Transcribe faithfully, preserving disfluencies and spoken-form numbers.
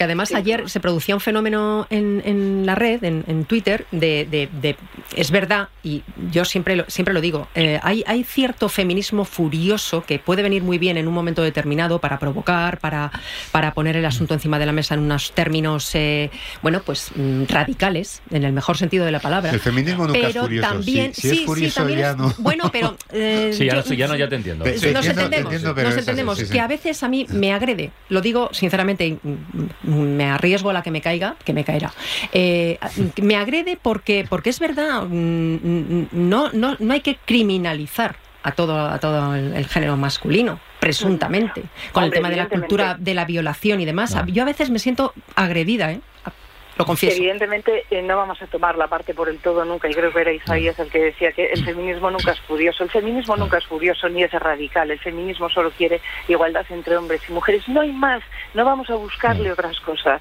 Que además sí. Ayer se producía un fenómeno en, en la red, en, en Twitter, de, de, de es verdad, y yo siempre lo, siempre lo digo, eh, hay, hay cierto feminismo furioso que puede venir muy bien en un momento determinado para provocar, para, para poner el asunto encima de la mesa en unos términos, eh, bueno, pues radicales, en el mejor sentido de la palabra. El feminismo nunca pero es furioso. También, si, si sí, es furioso sí, también ya es, no. Bueno, pero... Eh, sí, ya, yo, no, ya no, ya te entiendo. Sí, nos entiendo, entendemos, entiendo, pero nos es entendemos así, sí, sí. que a veces a mí me agrede, lo digo sinceramente, me arriesgo a la que me caiga, que me caerá. Eh, me agrede porque, porque es verdad, no, no, no hay que criminalizar a todo, a todo el, el género masculino, presuntamente, con el tema de la cultura de la violación y demás. No. Yo a veces me siento agredida, ¿eh? Lo confieso. Evidentemente eh, no vamos a tomar la parte por el todo nunca, y creo que era Isaías el que decía que el feminismo nunca es furioso. El feminismo nunca es furioso ni es radical. El feminismo solo quiere igualdad entre hombres y mujeres. No hay más, no vamos a buscarle otras cosas.